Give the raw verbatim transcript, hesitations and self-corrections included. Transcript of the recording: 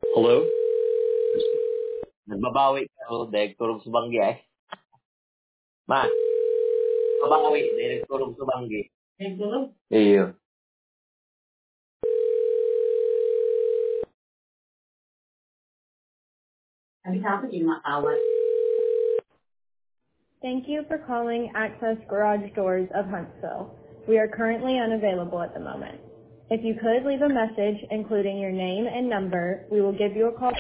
Hello? Nagbabawi ka o dahil turog sa banggi ay. Ma, babawi dahil turog sa banggi. Nagturog? Iyo. Sabi sa ako, di makawat. Thank you for calling Access Garage Doors of Huntsville. We are currently unavailable at the moment. If you could leave a message including your name and number, we will give you a call.